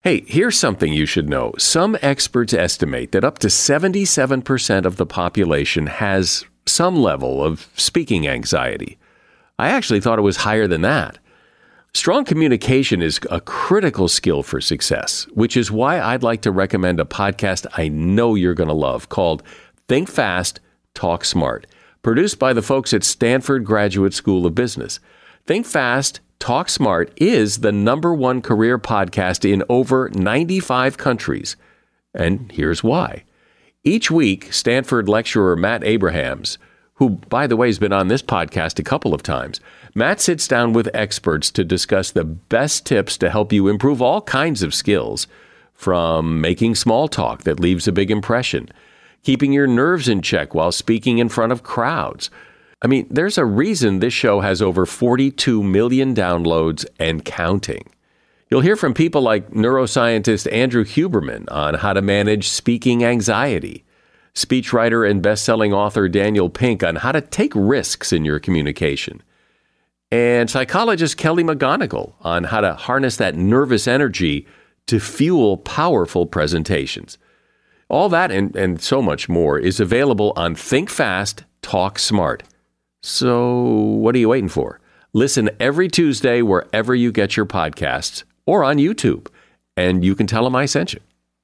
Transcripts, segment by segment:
Hey, here's something you should know. Some experts estimate that up to 77% of the population has some level of speaking anxiety. I actually thought it was higher than that. Strong communication is a critical skill for success, which is why I'd like to recommend a podcast I know you're going to love called Think Fast, Talk Smart, produced by the folks at Stanford Graduate School of Business. Think Fast, Talk Smart is the #1 career podcast in over 95 countries. And here's why. Each week, Stanford lecturer Matt Abrahams, who, by the way, has been on this podcast a couple of times, Matt sits down with experts to discuss the best tips to help you improve all kinds of skills, from making small talk that leaves a big impression, keeping your nerves in check while speaking in front of crowds. I mean, there's a reason this show has over 42 million downloads and counting. You'll hear from people like neuroscientist Andrew Huberman on how to manage speaking anxiety, speechwriter and best-selling author Daniel Pink on how to take risks in your communication, and psychologist Kelly McGonigal on how to harness that nervous energy to fuel powerful presentations. All that and so much more is available on Think Fast, Talk Smart. So what are you waiting for? Listen every Tuesday wherever you get your podcasts or on YouTube, and you can tell them I sent you.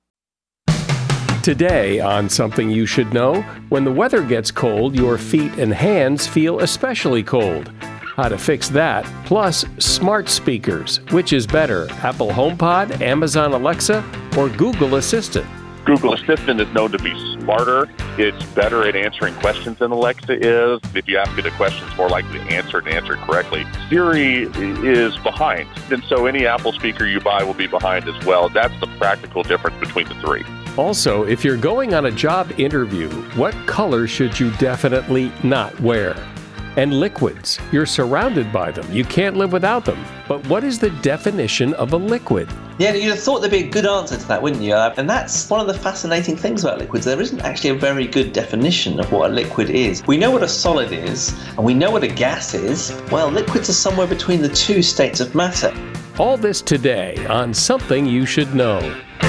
Today on Something You Should Know, when the weather gets cold, your feet and hands feel especially cold. How to fix that, plus smart speakers. Which is better, Apple HomePod, Amazon Alexa, or Google Assistant? Google Assistant is known to be smarter. It's better at answering questions than Alexa is. If you ask it a question, it's more likely to answer it correctly. Siri is behind, and so any Apple speaker you buy will be behind as well. That's the practical difference between the three. Also, if you're going on a job interview, what color should you definitely not wear? And liquids, you're surrounded by them. You can't live without them. But what is the definition of a liquid? Yeah, you'd have thought there'd be a good answer to that, wouldn't you? And that's one of the fascinating things about liquids. There isn't actually a very good definition of what a liquid is. We know what a solid is, and we know what a gas is. Well, liquids are somewhere between the two states of matter. All this today on Something You Should Know.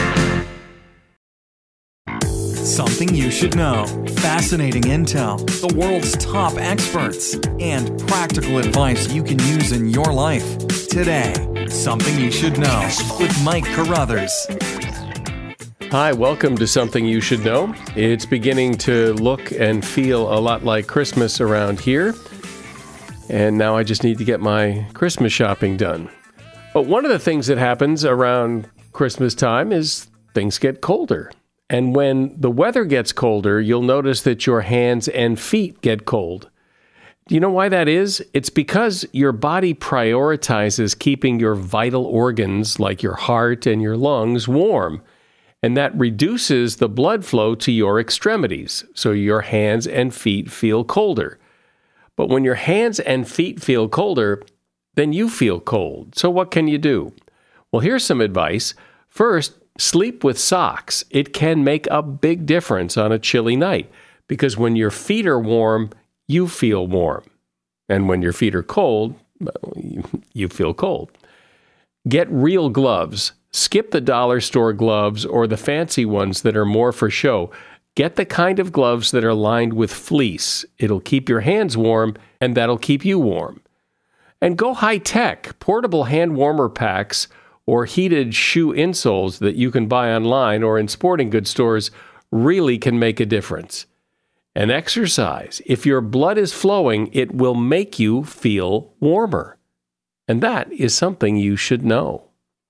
Something you should know. Fascinating intel, the world's top experts, and practical advice you can use in your life. Today, Something You Should Know with Mike Carruthers. Hi, welcome to Something You Should Know. It's beginning to look and feel a lot like Christmas around here. And now I just need to get my Christmas shopping done. But one of the things that happens around Christmas time is things get colder. And when the weather gets colder, you'll notice that your hands and feet get cold. Do you know why that is? It's because your body prioritizes keeping your vital organs, like your heart and your lungs, warm. And that reduces the blood flow to your extremities, so your hands and feet feel colder. But when your hands and feet feel colder, then you feel cold. So what can you do? Well, here's some advice. First, sleep with socks. It can make a big difference on a chilly night because when your feet are warm, you feel warm. And when your feet are cold, you feel cold. Get real gloves. Skip the dollar store gloves or the fancy ones that are more for show. Get the kind of gloves that are lined with fleece. It'll keep your hands warm, and that'll keep you warm. And go high-tech. Portable hand warmer packs or heated shoe insoles that you can buy online or in sporting goods stores really can make a difference. And exercise. If your blood is flowing, it will make you feel warmer. And that is something you should know.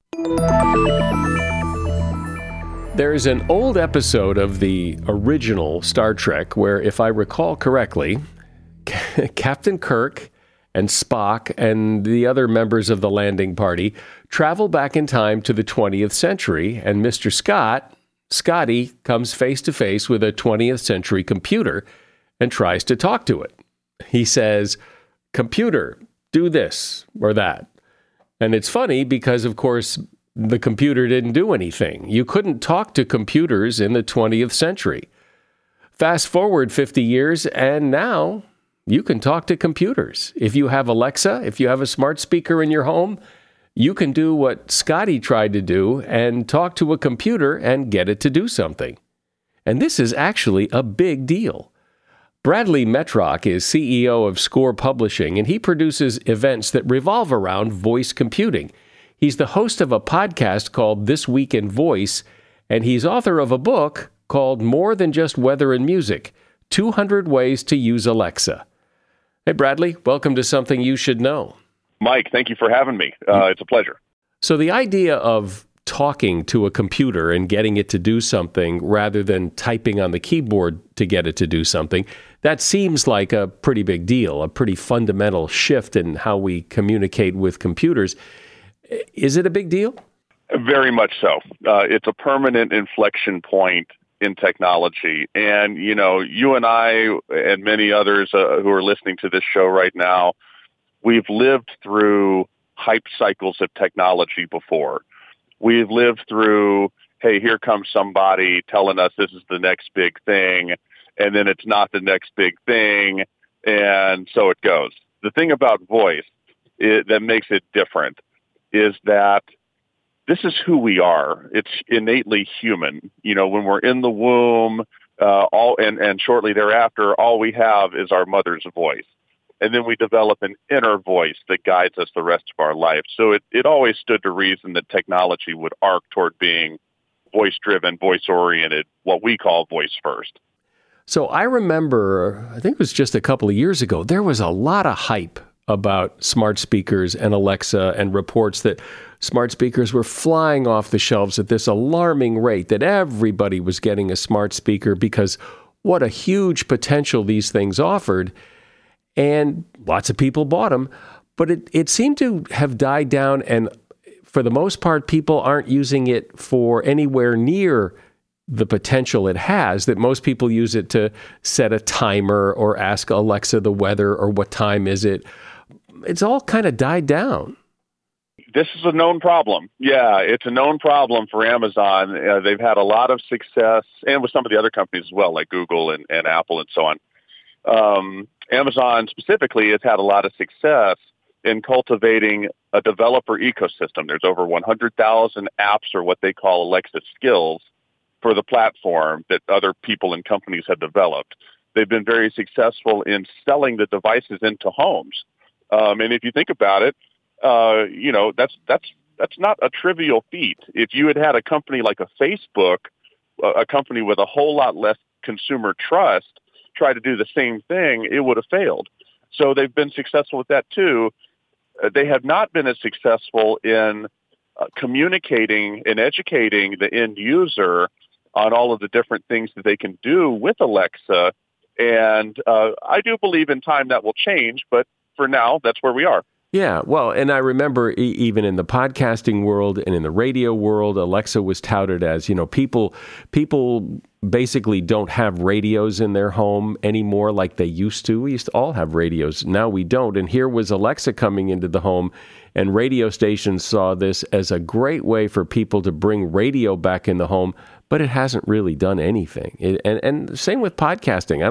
There's an old episode of the original Star Trek where, if I recall correctly, Captain Kirk and Spock and the other members of the landing party travel back in time to the 20th century, and Mr. Scotty comes face to face with a 20th century computer and tries to talk to it. He says, "Computer, do this or that." And it's funny because, of course, the computer didn't do anything. You couldn't talk to computers in the 20th century. Fast forward 50 years, and now you can talk to computers. If you have Alexa, if you have a smart speaker in your home, you can do what Scotty tried to do and talk to a computer and get it to do something. And this is actually a big deal. Bradley Metrock is CEO of Score Publishing, and he produces events that revolve around voice computing. He's the host of a podcast called This Week in Voice, and he's author of a book called More Than Just Weather and Music, 200 Ways to Use Alexa. Hey, Bradley, welcome to Something You Should Know. Mike, thank you for having me. It's a pleasure. So the idea of talking to a computer and getting it to do something rather than typing on the keyboard to get it to do something, that seems like a pretty big deal, a pretty fundamental shift in how we communicate with computers. Is it a big deal? Very much so. It's a permanent inflection point in technology. And, you know, you and I and many others who are listening to this show right now, we've lived through hype cycles of technology before. We've lived through, hey, here comes somebody telling us this is the next big thing, and then it's not the next big thing, and so it goes. The thing about voice that makes it different is that this is who we are. It's innately human. You know, when we're in the womb, and shortly thereafter, all we have is our mother's voice. And then we develop an inner voice that guides us the rest of our life. So it always stood to reason that technology would arc toward being voice-driven, voice-oriented, what we call voice first. So I remember, I think it was just a couple of years ago, there was a lot of hype about smart speakers and Alexa and reports that smart speakers were flying off the shelves at this alarming rate, that everybody was getting a smart speaker because what a huge potential these things offered. And lots of people bought them, but it seemed to have died down, and for the most part, people aren't using it for anywhere near the potential it has, that most people use it to set a timer or ask Alexa the weather or what time is it. It's all kind of died down. This is a known problem. Yeah, it's a known problem for Amazon. They've had a lot of success, and with some of the other companies as well, like Google and Apple and so on. Amazon specifically has had a lot of success in cultivating a developer ecosystem. There's over 100,000 apps, or what they call Alexa skills, for the platform that other people and companies have developed. They've been very successful in selling the devices into homes. And if you think about it, you know, that's not a trivial feat. If you had a company like a Facebook, a company with a whole lot less consumer trust, try to do the same thing, it would have failed. So they've been successful with that too. They have not been as successful in communicating and educating the end user on all of the different things that they can do with Alexa. And I do believe in time that will change, but for now, that's where we are. Yeah, well, and I remember even in the podcasting world and in the radio world, Alexa was touted as, you know, people basically don't have radios in their home anymore like they used to. We used to all have radios. Now we don't. And here was Alexa coming into the home, and radio stations saw this as a great way for people to bring radio back in the home, but it hasn't really done anything. And same with podcasting.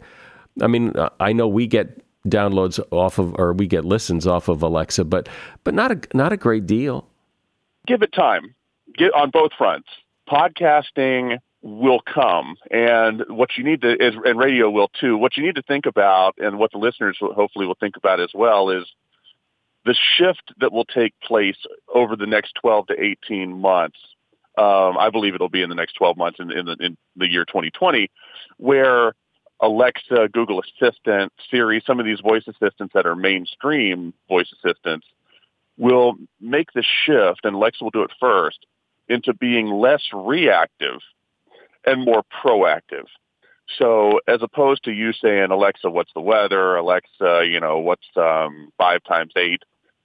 I know we get downloads off of, or we get listens off of Alexa, but not a great deal. Give it time. Get on both fronts. Podcasting will come, and what you need to is, and radio will too. What you need to think about, and what the listeners hopefully will think about as well, is the shift that will take place over the next 12 to 18 months. I believe it'll be in the next 12 months in the year 2020, where Alexa, Google Assistant, Siri, some of these voice assistants that are mainstream voice assistants will make the shift, and Alexa will do it first, into being less reactive and more proactive. So as opposed to you saying, Alexa, what's the weather? Alexa, you know, what's 5 times 8?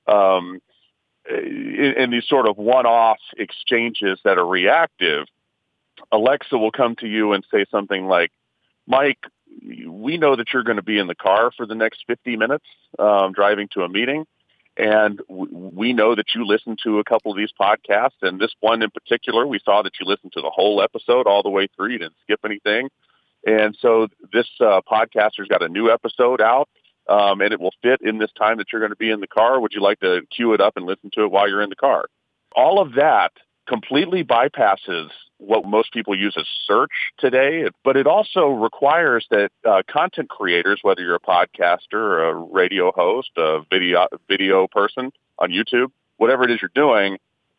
In these sort of one-off exchanges that are reactive, Alexa will come to you and say something like, Mike, we know that you're going to be in the car for the next 50 minutes driving to a meeting, and we know that you listen to a couple of these podcasts, and this one in particular, we saw that you listened to the whole episode all the way through. You didn't skip anything. And so this podcaster's got a new episode out. and it will fit in this time that you're going to be in the car. Would you like to queue it up and listen to it while you're in the car? All of that completely bypasses what most people use as search today, but it also requires that content creators, whether you're a podcaster or a radio host, a video person on YouTube, whatever it is you're doing,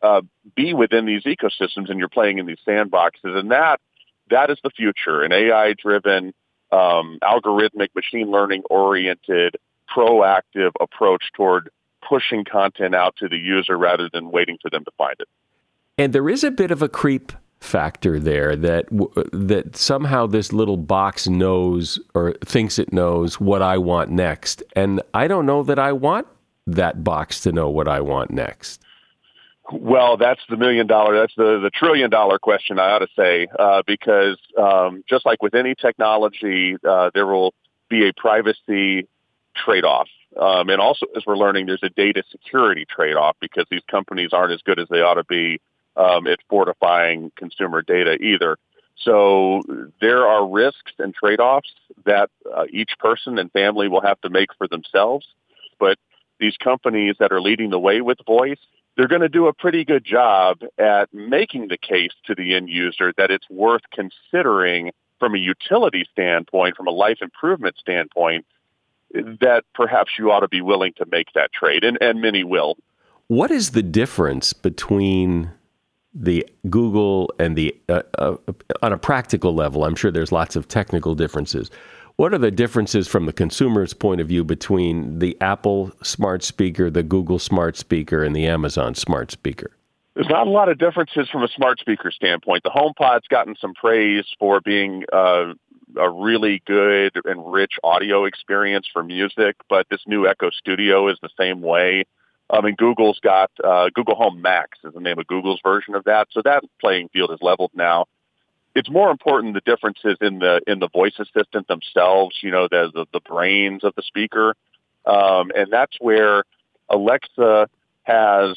be within these ecosystems and you're playing in these sandboxes. And that is the future, an AI-driven, algorithmic, machine learning-oriented, proactive approach toward pushing content out to the user rather than waiting for them to find it. And there is a bit of a creep factor there that somehow this little box knows or thinks it knows what I want next. And I don't know that I want that box to know what I want next. Well, that's the that's the $1 trillion question, I ought to say, because just like with any technology, there will be a privacy trade-off. And also, as we're learning, there's a data security trade-off because these companies aren't as good as they ought to be at fortifying consumer data either. So there are risks and trade-offs that each person and family will have to make for themselves. But these companies that are leading the way with voice, they're going to do a pretty good job at making the case to the end user that it's worth considering from a utility standpoint, from a life improvement standpoint, that perhaps you ought to be willing to make that trade, and many will. What is the difference between the Google and the, on a practical level? I'm sure there's lots of technical differences. What are the differences from the consumer's point of view between the Apple smart speaker, the Google smart speaker, and the Amazon smart speaker? There's not a lot of differences from a smart speaker standpoint. The HomePod's gotten some praise for being a really good and rich audio experience for music, but this new Echo Studio is the same way. Google's got Google Home Max is the name of Google's version of that, so that playing field is leveled now. It's more important the differences in the voice assistant themselves, the brains of the speaker, and that's where Alexa has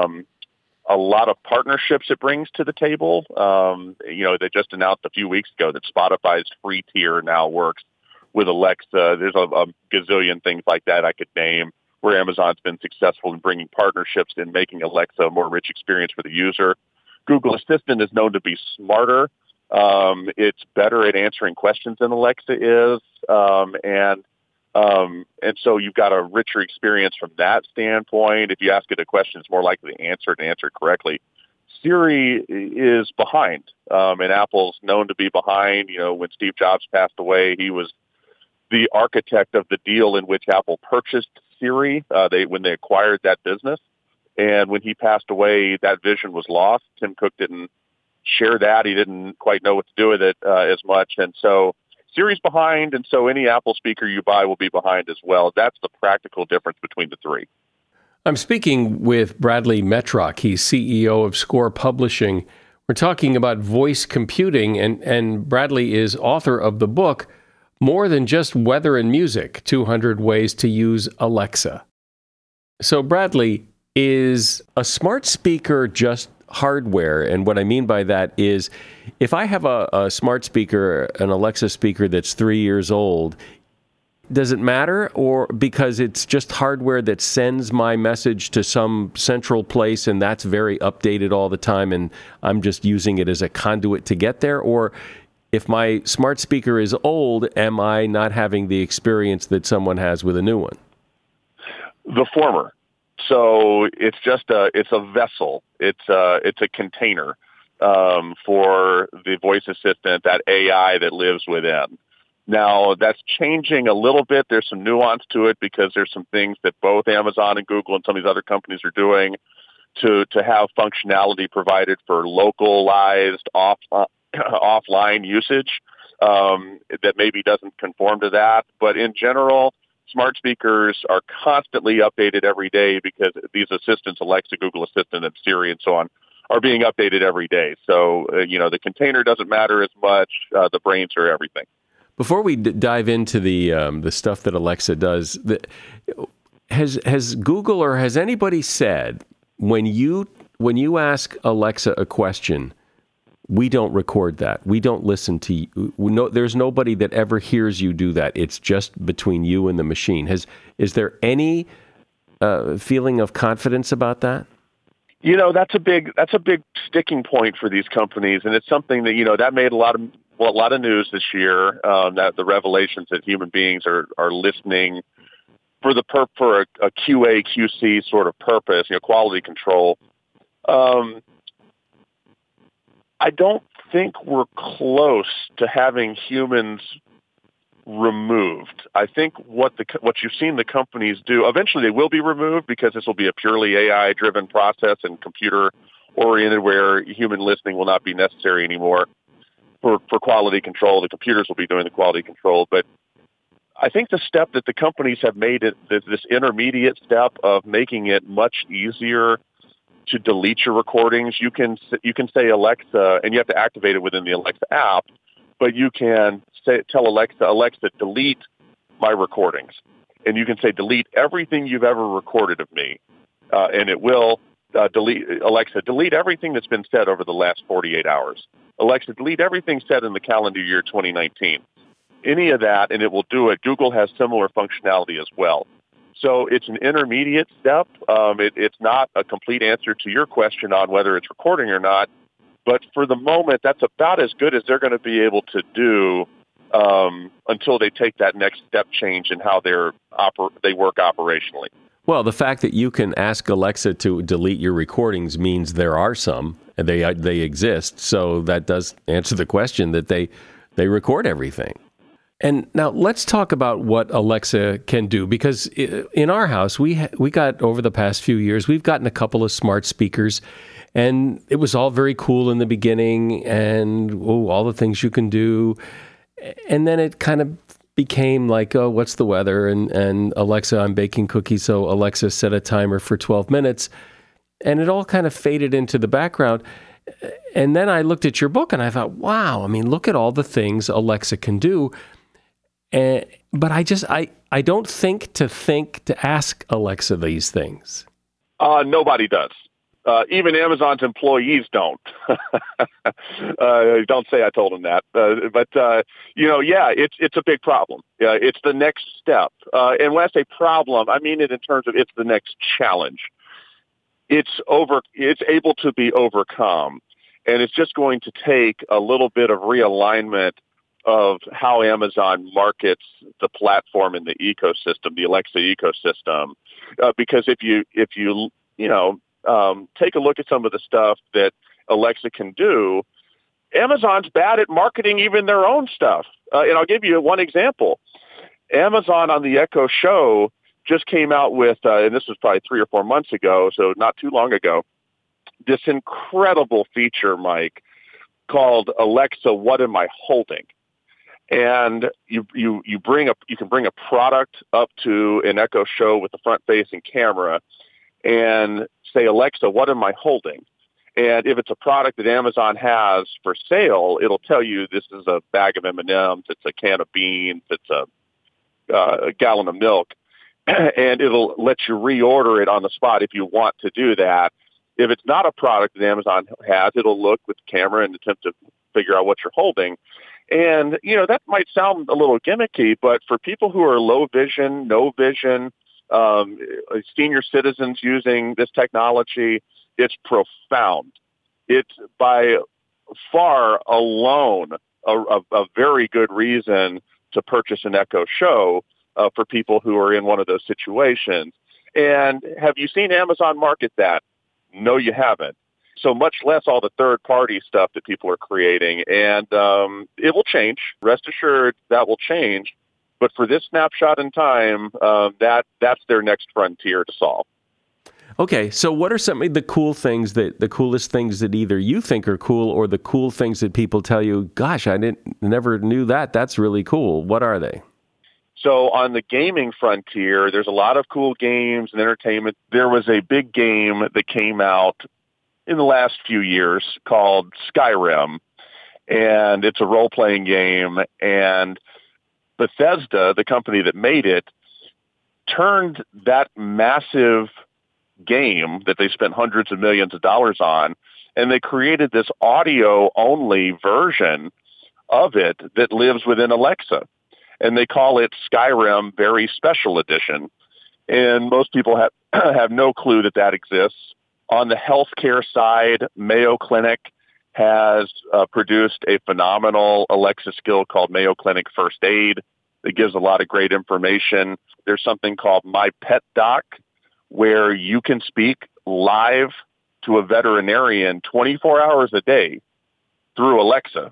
a lot of partnerships it brings to the table. They just announced a few weeks ago that Spotify's free tier now works with Alexa. There's a gazillion things like that I could name where Amazon's been successful in bringing partnerships and making Alexa a more rich experience for the user. Google Assistant is known to be smarter. It's better at answering questions than Alexa is. And so you've got a richer experience from that standpoint. If you ask it a question, it's more likely to answer it and answer it correctly. Siri is behind, and Apple's known to be behind. When Steve Jobs passed away, he was the architect of the deal in which Apple purchased Siri when they acquired that business. And when he passed away, that vision was lost. Tim Cook didn't share that. He didn't quite know what to do with it as much. And so Siri's behind, and so any Apple speaker you buy will be behind as well. That's the practical difference between the three. I'm speaking with Bradley Metrock. He's CEO of Score Publishing. We're talking about voice computing, and Bradley is author of the book, More Than Just Weather and Music, 200 Ways to Use Alexa. So, Bradley, is a smart speaker just hardware? And what I mean by that is, if I have a smart speaker, an Alexa speaker that's 3 years old, does it matter? Or because it's just hardware that sends my message to some central place and that's very updated all the time and I'm just using it as a conduit to get there? Or if my smart speaker is old, am I not having the experience that someone has with a new one? The former. So it's a vessel. It's a container for the voice assistant, that AI that lives within. Now, that's changing a little bit. There's some nuance to it because there's some things that both Amazon and Google and some of these other companies are doing to have functionality provided for localized offline usage that maybe doesn't conform to that. But in general, smart speakers are constantly updated every day because these assistants, Alexa, Google Assistant, and Siri, and so on, are being updated every day. So, the container doesn't matter as much. The brains are everything. Before we dive into the stuff that Alexa does, has Google or has anybody said when you ask Alexa a question, we don't record that. We don't listen to you. No, there's nobody that ever hears you do that. It's just between you and the machine. Is there any feeling of confidence about that? That's a big sticking point for these companies, and it's something that that made a lot of news this year. That the revelations that human beings are listening for a QA QC sort of purpose, quality control. I don't think we're close to having humans removed. I think what you've seen the companies do, eventually they will be removed because this will be a purely AI-driven process and computer-oriented where human listening will not be necessary anymore for quality control. The computers will be doing the quality control. But I think the step that the companies have made, this intermediate step of making it much easier to delete your recordings. You can say Alexa, and you have to activate it within the Alexa app, but you can tell Alexa, delete my recordings. And you can say, delete everything you've ever recorded of me. And it will delete everything that's been said over the last 48 hours. Alexa, delete everything said in the calendar year 2019. Any of that, and it will do it. Google has similar functionality as well. So it's an intermediate step. It's not a complete answer to your question on whether it's recording or not. But for the moment, that's about as good as they're going to be able to do until they take that next step change in how they work operationally. Well, the fact that you can ask Alexa to delete your recordings means there are some, and they exist. So that does answer the question that they record everything. And now let's talk about what Alexa can do, because in our house, we got, over the past few years, we've gotten a couple of smart speakers, and it was all very cool in the beginning, and all the things you can do. And then it kind of became like, oh, what's the weather? And Alexa, I'm baking cookies, so Alexa, set a timer for 12 minutes. And it all kind of faded into the background. And then I looked at your book, and I thought, wow, I mean, look at all the things Alexa can do. But I don't think to ask Alexa these things. Nobody does. Even Amazon's employees don't. Don't say I told them that. It's a big problem. It's the next step. And when I say problem, I mean it in terms of it's the next challenge. It's able to be overcome. And it's just going to take a little bit of realignment of how Amazon markets the platform in the ecosystem, the Alexa ecosystem. Because if you take a look at some of the stuff that Alexa can do, Amazon's bad at marketing even their own stuff. And I'll give you one example. Amazon on the Echo Show just came out with, and this was probably 3 or 4 months ago, so not too long ago, this incredible feature, Mike, called Alexa, What Am I Holding? And you can bring a product up to an Echo Show with the front-facing camera and say, Alexa, what am I holding? And if it's a product that Amazon has for sale, it'll tell you this is a bag of M&Ms, it's a can of beans, it's a gallon of milk, and it'll let you reorder it on the spot if you want to do that. If it's not a product that Amazon has, it'll look with the camera and attempt to figure out what you're holding. And, that might sound a little gimmicky, but for people who are low vision, no vision, senior citizens using this technology, it's profound. It's by far alone a very good reason to purchase an Echo Show for people who are in one of those situations. And have you seen Amazon market that? No, you haven't. So much less all the third-party stuff that people are creating. And it will change. Rest assured that will change. But for this snapshot in time, that's their next frontier to solve. Okay, so what are some of the coolest things that either you think are cool or the cool things that people tell you, gosh, I never knew that. That's really cool. What are they? So on the gaming frontier, there's a lot of cool games and entertainment. There was a big game that came out in the last few years called Skyrim, and it's a role-playing game. And Bethesda, the company that made it, turned that massive game that they spent hundreds of millions of dollars on And they created this audio-only version of it that lives within Alexa. And they call it Skyrim Very Special Edition. And most people have no clue that exists. On the healthcare side, Mayo Clinic has produced a phenomenal Alexa skill called Mayo Clinic First Aid that gives a lot of great information. There's something called My Pet Doc, where you can speak live to a veterinarian 24 hours a day through Alexa.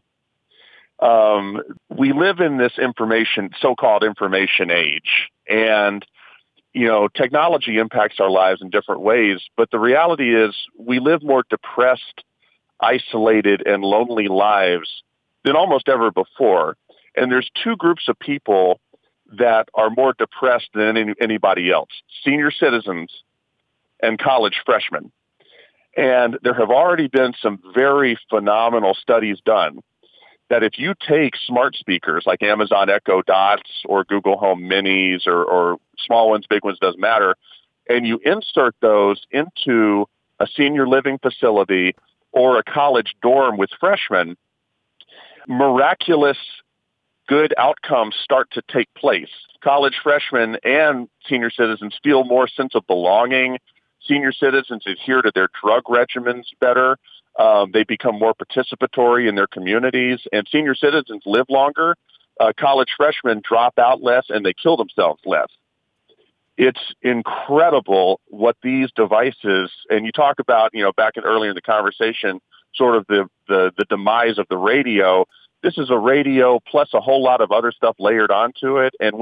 We live in this so-called information age, and technology impacts our lives in different ways, but the reality is we live more depressed, isolated, and lonely lives than almost ever before. And there's two groups of people that are more depressed than anybody else: senior citizens and college freshmen. And there have already been some very phenomenal studies done that if you take smart speakers like Amazon Echo Dots or Google Home Minis or small ones, big ones, doesn't matter, and you insert those into a senior living facility or a college dorm with freshmen, miraculous good outcomes start to take place. College freshmen and senior citizens feel more sense of belonging. Senior citizens adhere to their drug regimens better. They become more participatory in their communities, and senior citizens live longer. College freshmen drop out less, and they kill themselves less. It's incredible what these devices, and you talk about, earlier in the conversation, sort of the demise of the radio. This is a radio plus a whole lot of other stuff layered onto it, and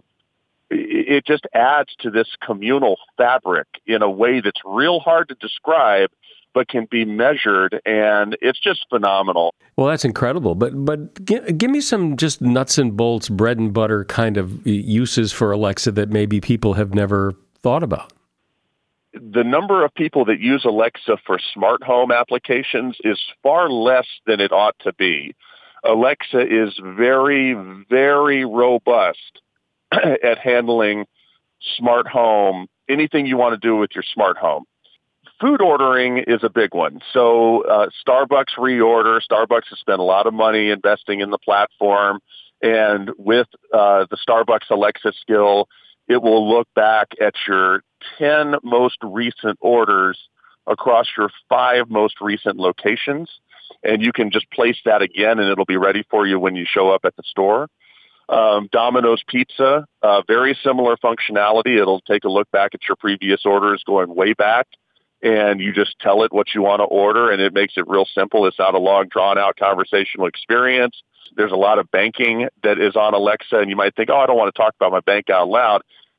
it just adds to this communal fabric in a way that's real hard to describe, but can be measured, and it's just phenomenal. Well, that's incredible. But give me some just nuts and bolts, bread and butter kind of uses for Alexa that maybe people have never thought about. The number of people that use Alexa for smart home applications is far less than it ought to be. Alexa is very, very robust at handling smart home, anything you want to do with your smart home. Food ordering is a big one. So Starbucks Reorder. Starbucks has spent a lot of money investing in the platform. And with the Starbucks Alexa skill, it will look back at your 10 most recent orders across your 5 most recent locations. And you can just place that again, and it'll be ready for you when you show up at the store. Domino's Pizza, very similar functionality. It'll take a look back at your previous orders going way back, and you just tell it what you want to order, and it makes it real simple. It's not a long, drawn-out conversational experience. There's a lot of banking that is on Alexa, and you might think, I don't want to talk about my bank out loud.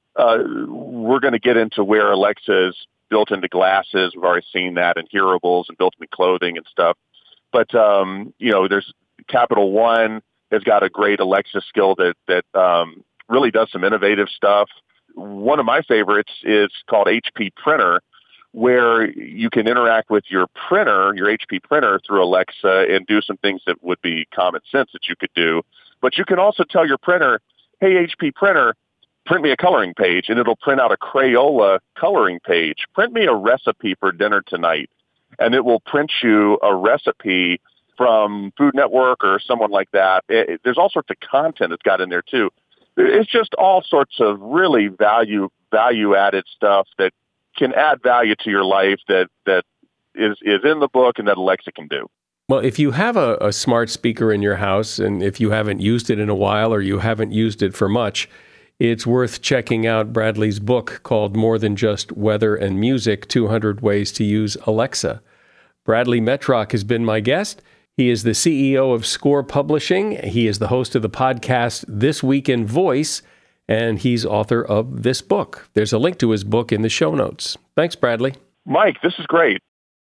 We're going to get into where Alexa is built into glasses. We've already seen that, and hearables, and built into clothing and stuff. But, there's Capital One has got a great Alexa skill that really does some innovative stuff. One of my favorites is called HP Printer, where you can interact with your printer, your HP printer, through Alexa and do some things that would be common sense that you could do. But you can also tell your printer, hey, HP Printer, print me a coloring page, and it'll print out a Crayola coloring page. Print me a recipe for dinner tonight, and it will print you a recipe from Food Network or someone like that. There's all sorts of content that's got in there, too. It's just all sorts of really value-added stuff that can add value to your life that is in the book and that Alexa can do. Well, if you have a smart speaker in your house, and if you haven't used it in a while or you haven't used it for much, it's worth checking out Bradley's book called More Than Just Weather and Music, 200 Ways to Use Alexa. Bradley Metrock has been my guest. He is the CEO of Score Publishing. He is the host of the podcast This Week in Voice, and he's author of this book. There's a link to his book in the show notes. Thanks, Bradley. Mike, this is great.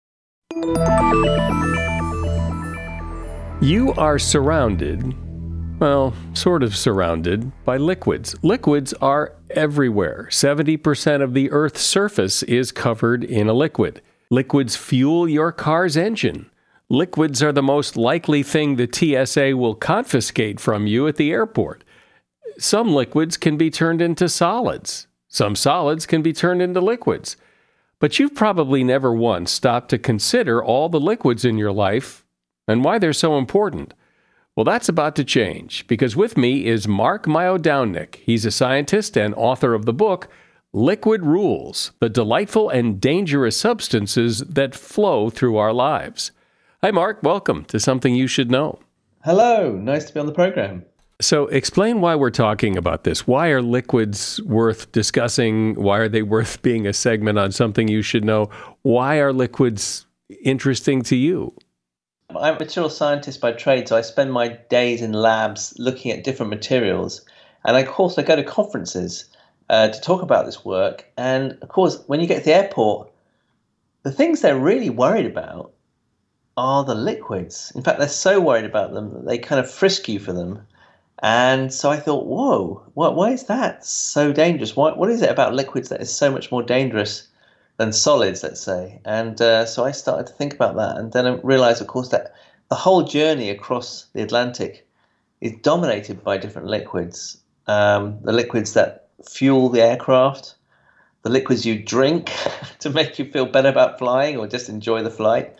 You are surrounded, sort of surrounded, by liquids. Liquids are everywhere. 70% of the Earth's surface is covered in a liquid. Liquids fuel your car's engine. Liquids are the most likely thing the TSA will confiscate from you at the airport. Some liquids can be turned into solids. Some solids can be turned into liquids. But you've probably never once stopped to consider all the liquids in your life and why they're so important. Well, that's about to change, because with me is Mark Myodownnik. He's a scientist and author of the book, Liquid Rules, the delightful and dangerous substances that flow through our lives. Hi, Mark. Welcome to Something You Should Know. Hello. Nice to be on the program. So explain why we're talking about this. Why are liquids worth discussing? Why are they worth being a segment on Something You Should Know? Why are liquids interesting to you? I'm a material scientist by trade, so I spend my days in labs looking at different materials. And of course, I go to conferences to talk about this work. And of course, when you get to the airport, the things they're really worried about are the liquids. In fact, they're so worried about them that they kind of frisk you for them. And so I thought, whoa, why is that so dangerous? What is it about liquids that is so much more dangerous than solids, let's say? And so I started to think about that. And then I realized, of course, that the whole journey across the Atlantic is dominated by different liquids. The liquids that fuel the aircraft, the liquids you drink to make you feel better about flying or just enjoy the flight,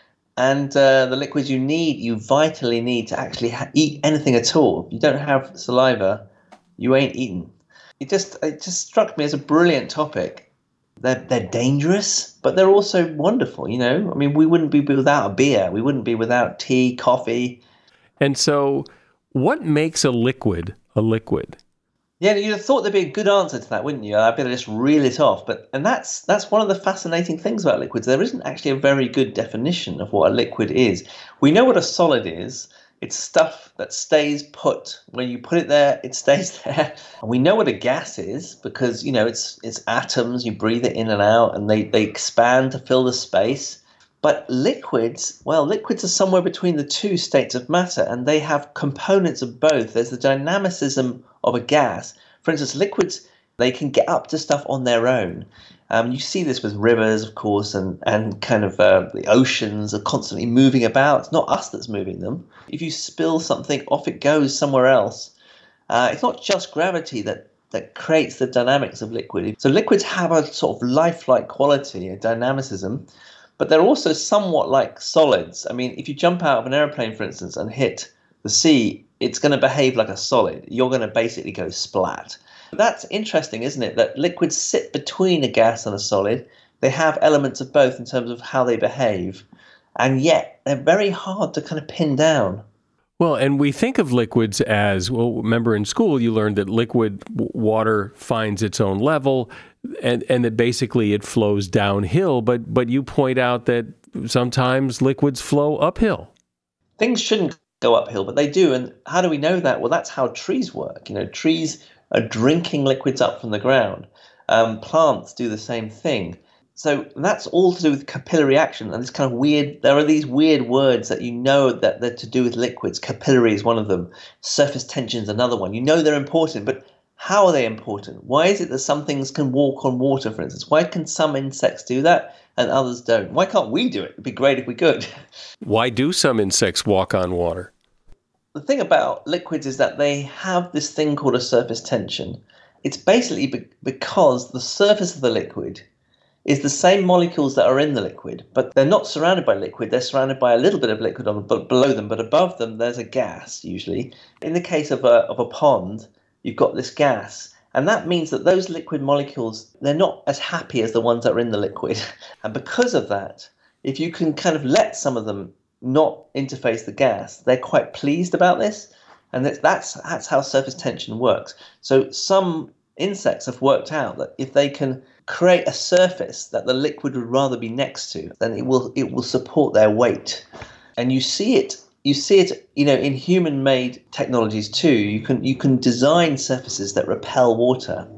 and the liquids you vitally need to actually eat anything at all. If you don't have saliva, you ain't eating. It just struck me as a brilliant topic. They're dangerous, but they're also wonderful, you know? I mean, we wouldn't be without a beer. We wouldn't be without tea, coffee. And so what makes a liquid a liquid? Yeah, you'd have thought there'd be a good answer to that, wouldn't you? I'd better just reel it off. And that's one of the fascinating things about liquids. There isn't actually a very good definition of what a liquid is. We know what a solid is. It's stuff that stays put. When you put it there, it stays there. And we know what a gas is because, you know, it's atoms. You breathe it in and out, and they expand to fill the space. But liquids are somewhere between the two states of matter, and they have components of both. There's the dynamicism of a gas. For instance, liquids, they can get up to stuff on their own. You see this with rivers, of course, and kind of the oceans are constantly moving about. It's not us that's moving them. If you spill something, off it goes somewhere else. It's not just gravity that creates the dynamics of liquid. So liquids have a sort of lifelike quality, a dynamicism, but they're also somewhat like solids. I mean, if you jump out of an airplane, for instance, and hit the sea, it's going to behave like a solid. You're going to basically go splat. That's interesting, isn't it? That liquids sit between a gas and a solid. They have elements of both in terms of how they behave, and yet they're very hard to kind of pin down. Well, and we think of liquids as, well, remember in school you learned that liquid water finds its own level and that basically it flows downhill, but you point out that sometimes liquids flow uphill. Things shouldn't go uphill, but they do. And how do we know that? Well, that's how trees work. You know, trees are drinking liquids up from the ground. Plants do the same thing. So that's all to do with capillary action. And it's kind of weird. There are these weird words that you know that they're to do with liquids. Capillary is one of them. Surface tension is another one. You know they're important, but how are they important? Why is it that some things can walk on water, for instance? Why can some insects do that and others don't? Why can't we do it? It'd be great if we could. Why do some insects walk on water? The thing about liquids is that they have this thing called a surface tension. It's basically because the surface of the liquid is the same molecules that are in the liquid, but they're not surrounded by liquid. They're surrounded by a little bit of liquid below them, but above them there's a gas usually. In the case of a pond, you've got this gas, and that means that those liquid molecules, they're not as happy as the ones that are in the liquid. And because of that, if you can kind of let some of them not interface the gas, they're quite pleased about this, and that's how surface tension works. So some insects have worked out that if they can create a surface that the liquid would rather be next to, then it will support their weight. And you see it, you know, in human-made technologies too. You can design surfaces that repel water.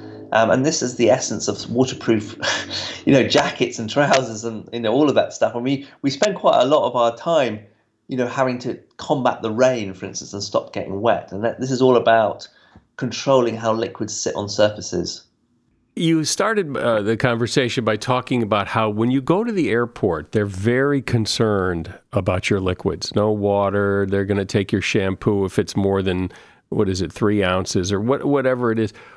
And this is the essence of waterproof, you know, jackets and trousers and, you know, all of that stuff. And we spend quite a lot of our time, you know, having to combat the rain, for instance, and stop getting wet. And this is all about controlling how liquids sit on surfaces. You started the conversation by talking about how when you go to the airport, they're very concerned about your liquids. No water. They're going to take your shampoo if it's more than, 3 ounces or whatever it is.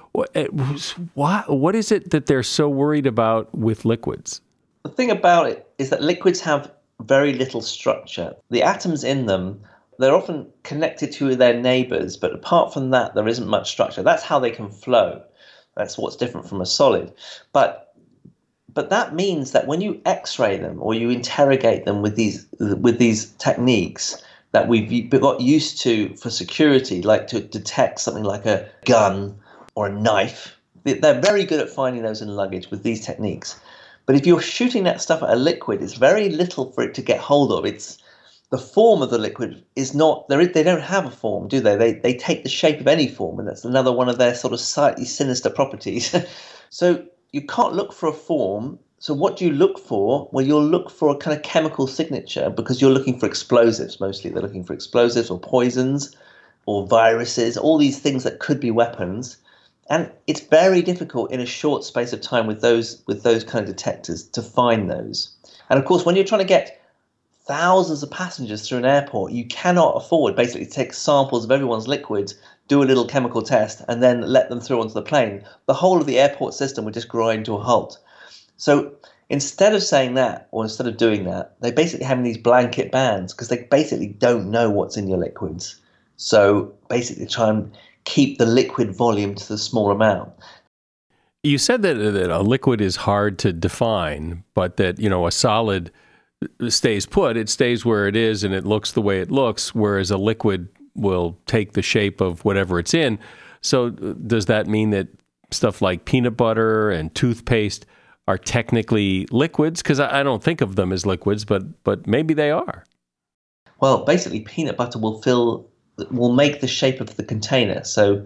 What is it that they're so worried about with liquids? The thing about it is that liquids have very little structure. The atoms in them, they're often connected to their neighbors, but apart from that, there isn't much structure. That's how they can flow. That's what's different from a solid. But that means that when you X-ray them or you interrogate them with these techniques that we've got used to for security, like to detect something like a gun or a knife, they're very good at finding those in luggage with these techniques. But if you're shooting that stuff at a liquid, it's very little for it to get hold of. It's the form of the liquid is not there. They don't have a form, do they? They take the shape of any form, and that's another one of their sort of slightly sinister properties. So you can't look for a form. So what do you look for? Well, you'll look for a kind of chemical signature because you're looking for explosives mostly. They're looking for explosives or poisons or viruses, all these things that could be weapons. And it's very difficult in a short space of time with those kind of detectors to find those. And of course, when you're trying to get thousands of passengers through an airport, you cannot afford basically to take samples of everyone's liquids, do a little chemical test, and then let them through onto the plane. The whole of the airport system would just grind to a halt. So instead of saying that, or instead of doing that, they basically have these blanket bans because they basically don't know what's in your liquids. So basically try and keep the liquid volume to the small amount. You said that a liquid is hard to define, but that, a solid stays put. It stays where it is and it looks the way it looks, whereas a liquid will take the shape of whatever it's in. So does that mean that stuff like peanut butter and toothpaste are technically liquids? Because I don't think of them as liquids, but maybe they are. Well, basically, peanut butter will make the shape of the container. So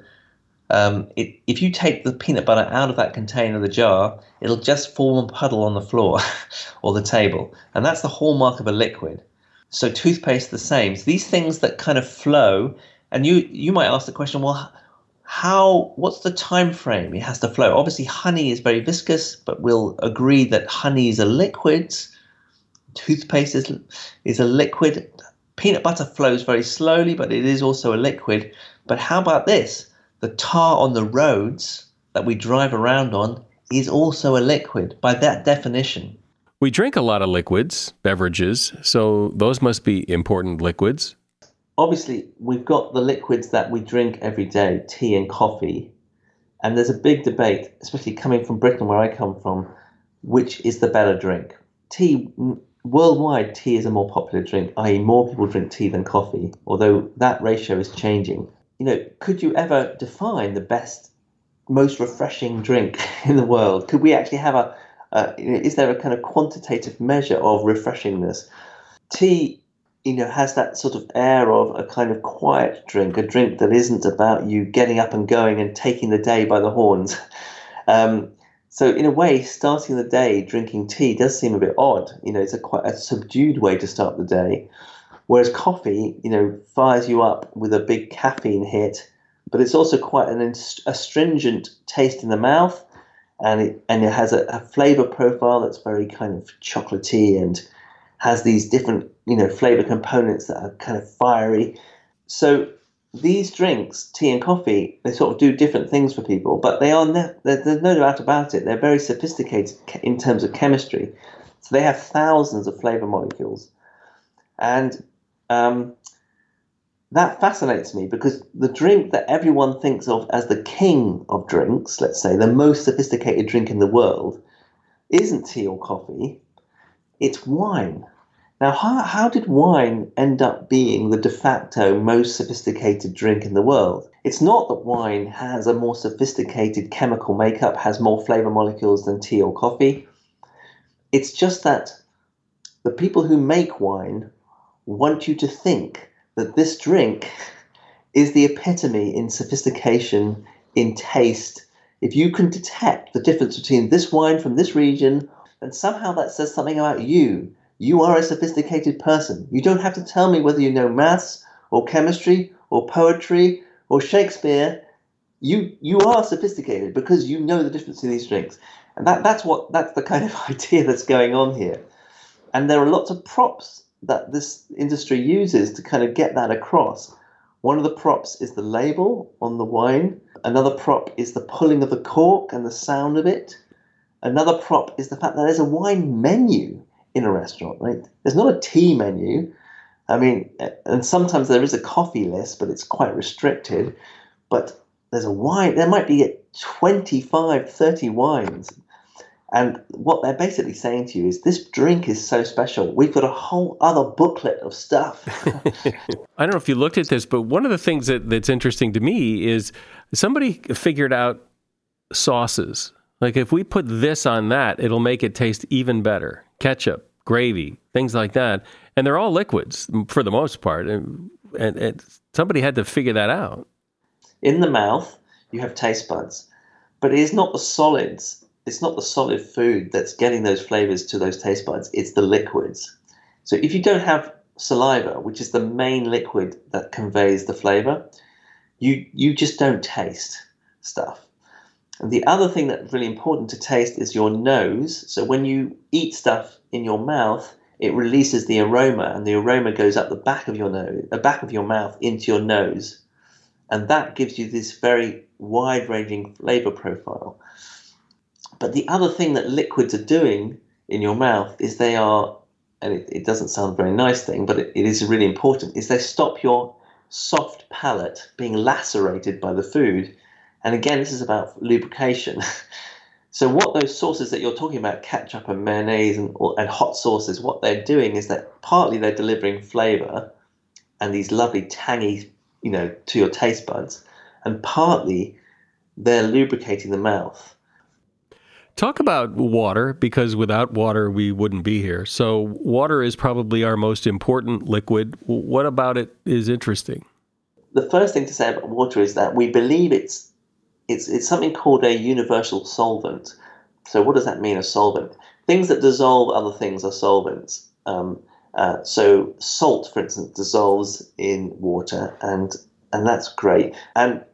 if you take the peanut butter out of that container, the jar, it'll just form a puddle on the floor or the table. And that's the hallmark of a liquid. So toothpaste, the same. So these things that kind of flow, and you might ask the question, well, what's the time frame it has to flow? Obviously, honey is very viscous, but we'll agree that honey is a liquid. Toothpaste is a liquid. Peanut butter flows very slowly, but it is also a liquid. But how about this? The tar on the roads that we drive around on is also a liquid by that definition. We drink a lot of liquids, beverages, so those must be important liquids. Obviously, we've got the liquids that we drink every day, tea and coffee. And there's a big debate, especially coming from Britain, where I come from, which is the better drink. Worldwide, tea is a more popular drink, i.e. more people drink tea than coffee, although that ratio is changing. Could you ever define the best, most refreshing drink in the world? Could we actually have is there a kind of quantitative measure of refreshingness? Tea, has that sort of air of a kind of quiet drink, a drink that isn't about you getting up and going and taking the day by the horns. So in a way, starting the day drinking tea does seem a bit odd. It's quite a subdued way to start the day. Whereas coffee, fires you up with a big caffeine hit, but it's also quite an astringent taste in the mouth, and it has a flavor profile that's very kind of chocolatey and has these different, flavor components that are kind of fiery. So these drinks, tea and coffee, they sort of do different things for people, but there's no doubt about it. They're very sophisticated in terms of chemistry. So they have thousands of flavor molecules. And that fascinates me because the drink that everyone thinks of as the king of drinks, let's say the most sophisticated drink in the world, isn't tea or coffee, it's wine. Now, how did wine end up being the de facto most sophisticated drink in the world? It's not that wine has a more sophisticated chemical makeup, has more flavor molecules than tea or coffee. It's just that the people who make wine want you to think that this drink is the epitome in sophistication, in taste. If you can detect the difference between this wine from this region, then somehow that says something about you. You are a sophisticated person. You don't have to tell me whether you know maths or chemistry or poetry or Shakespeare. You are sophisticated because you know the difference in these drinks. And that's the kind of idea that's going on here. And there are lots of props that this industry uses to kind of get that across. One of the props is the label on the wine. Another prop is the pulling of the cork and the sound of it. Another prop is the fact that there's a wine menu in a restaurant, right? There's not a tea menu. I mean, and sometimes there is a coffee list, but it's quite restricted. But there's a wine, there might be 25, 30 wines. And what they're basically saying to you is, this drink is so special. We've got a whole other booklet of stuff. I don't know if you looked at this, but one of the things that's interesting to me is somebody figured out sauces. Like if we put this on that, it'll make it taste even better. Ketchup, gravy, things like that. And they're all liquids for the most part. And somebody had to figure that out. In the mouth, you have taste buds, but it is not the solids. It's not the solid food that's getting those flavors to those taste buds. It's the liquids. So if you don't have saliva, which is the main liquid that conveys the flavor, you just don't taste stuff. And the other thing that's really important to taste is your nose. So when you eat stuff in your mouth, it releases the aroma, and the aroma goes up the back of your nose, the back of your mouth into your nose. And that gives you this very wide-ranging flavor profile. But the other thing that liquids are doing in your mouth is they are, and it doesn't sound a very nice thing, but it is really important, is they stop your soft palate being lacerated by the food. And again, this is about lubrication. So what those sauces that you're talking about, ketchup and mayonnaise and hot sauces, what they're doing is that partly they're delivering flavor and these lovely tangy, to your taste buds, and partly they're lubricating the mouth. Talk about water, because without water, we wouldn't be here. So water is probably our most important liquid. What about it is interesting? The first thing to say about water is that we believe it's something called a universal solvent. So what does that mean, a solvent? Things that dissolve other things are solvents. So salt, for instance, dissolves in water, and that's great. And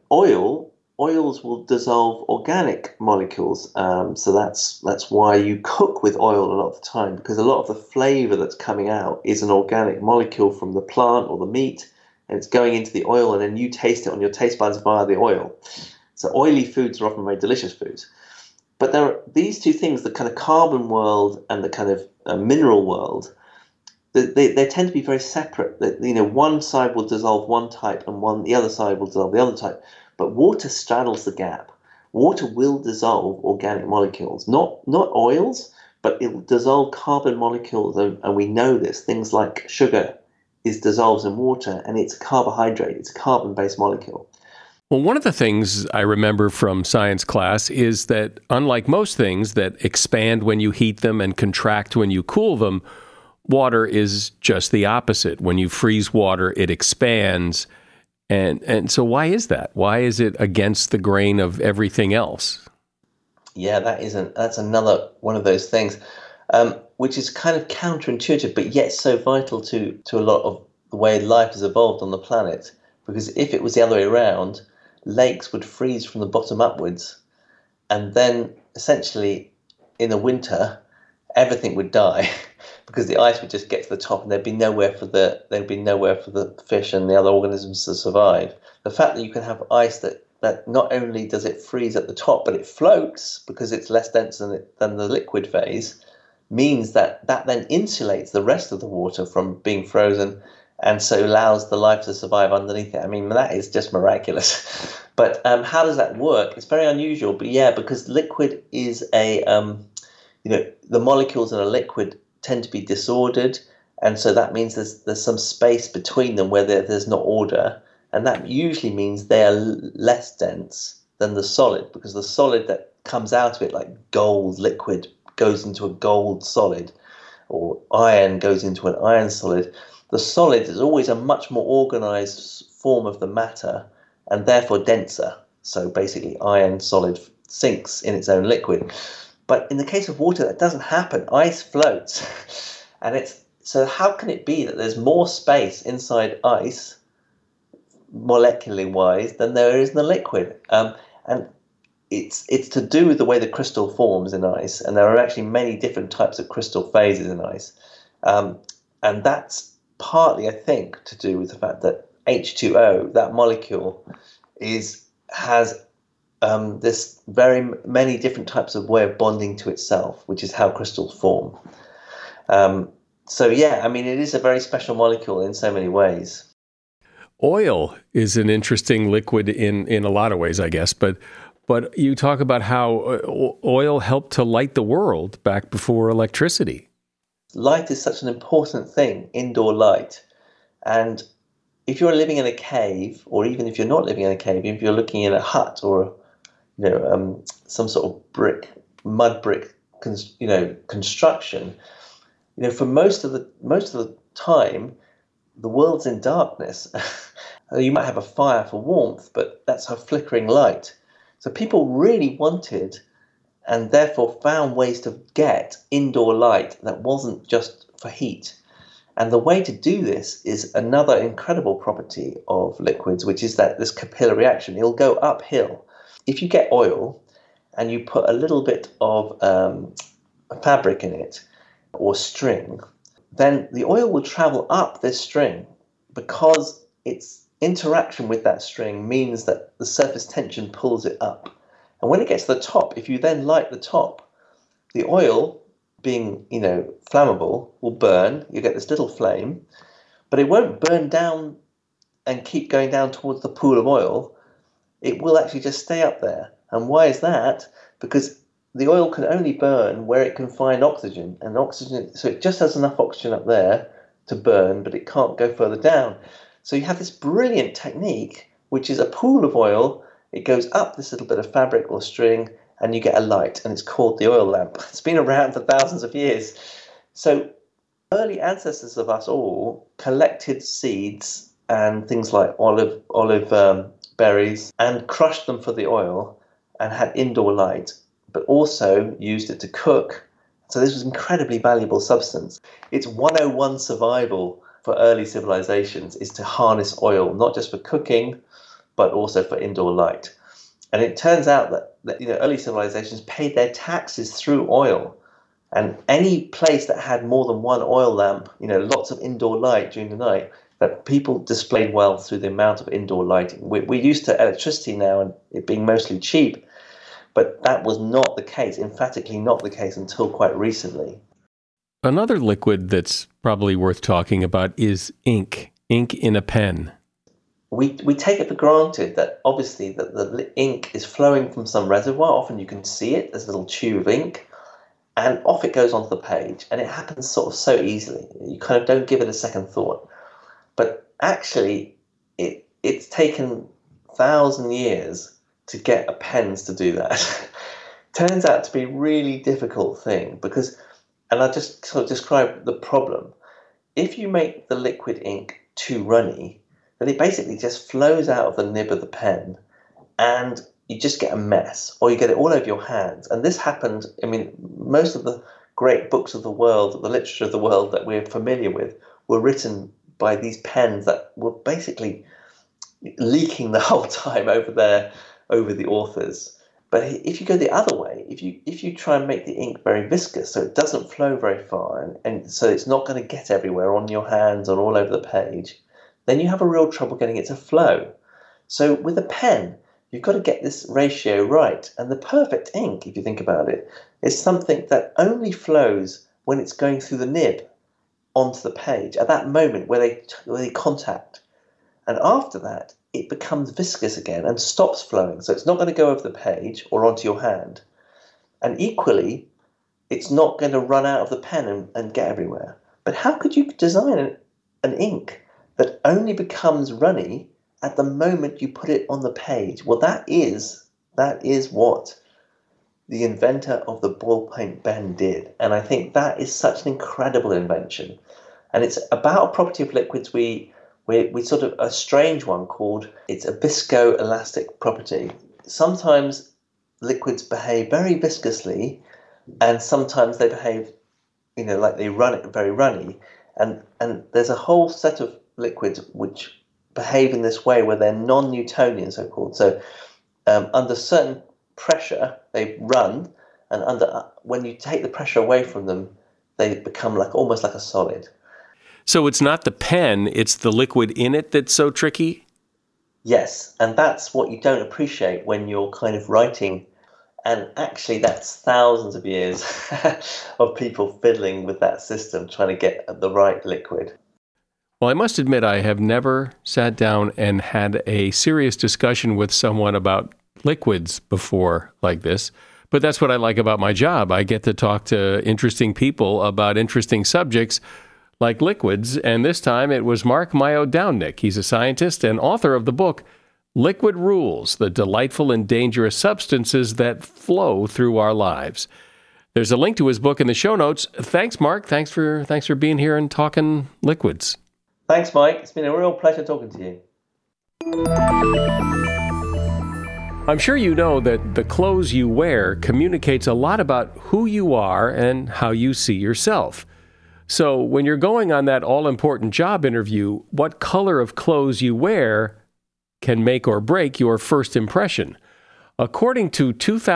oils will dissolve organic molecules. So that's why you cook with oil a lot of the time, because a lot of the flavor that's coming out is an organic molecule from the plant or the meat, and it's going into the oil, and then you taste it on your taste buds via the oil. So oily foods are often very delicious foods. But there are these two things, the kind of carbon world and the kind of mineral world, they tend to be very separate. One side will dissolve one type and the other side will dissolve the other type. But water straddles the gap. Water will dissolve organic molecules, not oils, but it will dissolve carbon molecules, and we know this. Things like sugar dissolves in water, and it's a carbohydrate. It's a carbon-based molecule. Well, one of the things I remember from science class is that unlike most things that expand when you heat them and contract when you cool them, water is just the opposite. When you freeze water, it expands. And so why is that? Why is it against the grain of everything else? Yeah, that's another one of those things, which is kind of counterintuitive, but yet so vital to a lot of the way life has evolved on the planet. Because if it was the other way around, lakes would freeze from the bottom upwards, and then essentially in the winter, everything would die. Because the ice would just get to the top, and there'd be nowhere for the fish and the other organisms to survive. The fact that you can have ice that not only does it freeze at the top, but it floats because it's less dense than the liquid phase, means that then insulates the rest of the water from being frozen, and so allows the life to survive underneath it. I mean, that is just miraculous. But how does that work? It's very unusual. But yeah, because liquid is the molecules in a liquid tend to be disordered, and so that means there's some space between them where there's not order, and that usually means they are less dense than the solid, because the solid that comes out of it, like gold liquid, goes into a gold solid, or iron goes into an iron solid. The solid is always a much more organized form of the matter, and therefore denser. So basically iron solid sinks in its own liquid. But in the case of water, that doesn't happen. Ice floats. And so how can it be that there's more space inside ice, molecularly wise, than there is in the liquid? And it's to do with the way the crystal forms in ice. And there are actually many different types of crystal phases in ice. And that's partly, I think, to do with the fact that H2O, that molecule, has there's very many different types of way of bonding to itself, which is how crystals form. So yeah, I mean, it is a very special molecule in so many ways. Oil is an interesting liquid in a lot of ways, I guess, but you talk about how oil helped to light the world back before electricity. Light is such an important thing, indoor light. And if you're living in a cave, or even if you're not living in a cave, if you're looking in a hut or some sort of mud brick construction, for most of the time, the world's in darkness. You might have a fire for warmth, but that's a flickering light. So people really wanted and therefore found ways to get indoor light that wasn't just for heat. And the way to do this is another incredible property of liquids, which is that this capillary action. It'll go uphill. If you get oil and you put a little bit of fabric in it or string, then the oil will travel up this string because its interaction with that string means that the surface tension pulls it up. And when it gets to the top, if you then light the top, the oil, being flammable, will burn. You get this little flame, but it won't burn down and keep going down towards the pool of oil. It will actually just stay up there. And why is that? Because the oil can only burn where it can find oxygen, and oxygen, so it just has enough oxygen up there to burn, but it can't go further down. So you have this brilliant technique, which is a pool of oil. It goes up this little bit of fabric or string, and you get a light, and it's called the oil lamp. It's been around for thousands of years. So early ancestors of us all collected seeds and things like olive berries and crushed them for the oil and had indoor light, but also used it to cook. So this was incredibly valuable substance. It's 101 survival for early civilizations is to harness oil, not just for cooking, but also for indoor light. And it turns out that early civilizations paid their taxes through oil. And any place that had more than one oil lamp, lots of indoor light during the night, that people displayed wealth through the amount of indoor lighting. We're used to electricity now and it being mostly cheap, but that was not the case, emphatically not the case until quite recently. Another liquid that's probably worth talking about is ink in a pen. We take it for granted that obviously that the ink is flowing from some reservoir. Often you can see it as a little tube of ink, and off it goes onto the page, and it happens sort of so easily. You kind of don't give it a second thought. But actually, it's taken 1,000 years to get pens to do that. Turns out to be a really difficult thing because, and I'll just sort of describe the problem. If you make the liquid ink too runny, then it basically just flows out of the nib of the pen and you just get a mess, or you get it all over your hands. And this happened, most of the great books of the world, the literature of the world that we're familiar with, were written by these pens that were basically leaking the whole time over the authors. But if you go the other way, if you try and make the ink very viscous so it doesn't flow very far and so it's not going to get everywhere on your hands or all over the page, then you have a real trouble getting it to flow. So with a pen, you've got to get this ratio right. And the perfect ink, if you think about it, is something that only flows when it's going through the nib onto the page at that moment where they contact. And after that, it becomes viscous again and stops flowing. So it's not going to go over the page or onto your hand. And equally, it's not going to run out of the pen and get everywhere. But how could you design an ink that only becomes runny at the moment you put it on the page? Well, that is what the inventor of the ballpoint pen did. And I think that is such an incredible invention. And it's about a property of liquids we sort of a strange one called, it's a viscoelastic property. Sometimes liquids behave very viscously and sometimes they behave, like they run it very runny. And there's a whole set of liquids which behave in this way where they're non-Newtonian, so-called. So under certain pressure, they run, and when you take the pressure away from them, they become almost like a solid. So it's not the pen, it's the liquid in it that's so tricky? Yes, and that's what you don't appreciate when you're kind of writing. And actually, that's thousands of years of people fiddling with that system, trying to get the right liquid. Well, I must admit, I have never sat down and had a serious discussion with someone about liquids before like this. But that's what I like about my job. I get to talk to interesting people about interesting subjects like liquids. And this time it was Mark Mayo-Downick. He's a scientist and author of the book, Liquid Rules, the delightful and dangerous substances that flow through our lives. There's a link to his book in the show notes. Thanks, Mark. Thanks for being here and talking liquids. Thanks, Mike. It's been a real pleasure talking to you. I'm sure you know that the clothes you wear communicates a lot about who you are and how you see yourself. So when you're going on that all-important job interview, what color of clothes you wear can make or break your first impression. According to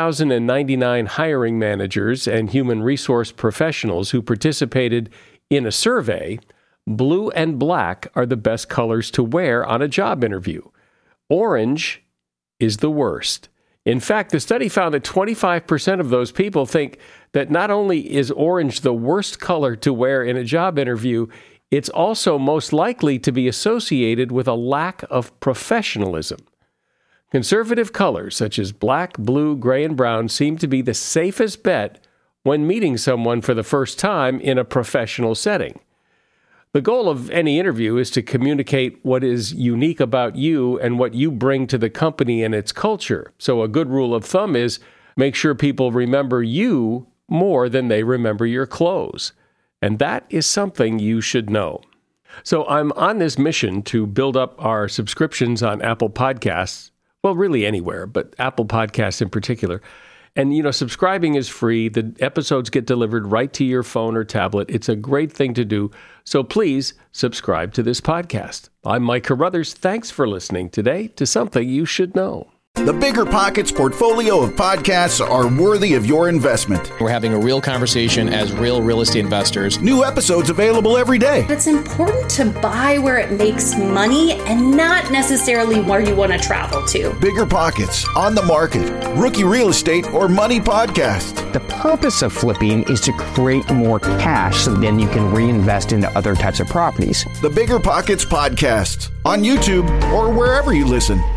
2,099 hiring managers and human resource professionals who participated in a survey, blue and black are the best colors to wear on a job interview. Orange is the worst. In fact, the study found that 25% of those people think that not only is orange the worst color to wear in a job interview, it's also most likely to be associated with a lack of professionalism. Conservative colors such as black, blue, gray, and brown seem to be the safest bet when meeting someone for the first time in a professional setting. The goal of any interview is to communicate what is unique about you and what you bring to the company and its culture. So a good rule of thumb is make sure people remember you more than they remember your clothes. And that is something you should know. So I'm on this mission to build up our subscriptions on Apple Podcasts. Well, really anywhere, but Apple Podcasts in particular. And, subscribing is free. The episodes get delivered right to your phone or tablet. It's a great thing to do. So please subscribe to this podcast. I'm Mike Carruthers. Thanks for listening today to Something You Should Know. The Bigger Pockets portfolio of podcasts are worthy of your investment. We're having a real conversation as real estate investors. New episodes available every day. It's important to buy where it makes money and not necessarily where you want to travel to. Bigger Pockets, On the Market, Rookie Real Estate, or Money Podcast. The purpose of flipping is to create more cash so then you can reinvest into other types of properties. The Bigger Pockets Podcast on YouTube or wherever you listen.